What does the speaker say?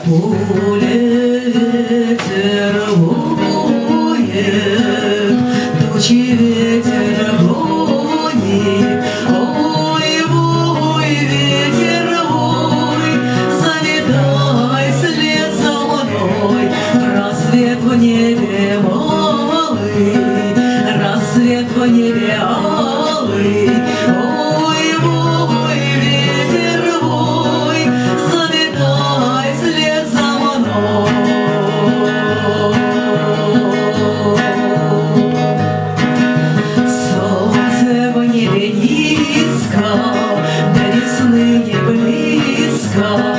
поле ветер воет, тучи ветер гонит. Ой, вой, ветер вой, залетай вслед за мной. Рассвет в небе малый, рассвет в небе алый. Ой, вой, ветер вой, залетай вслед за мной. Солнце в небе низко, до весны не близко.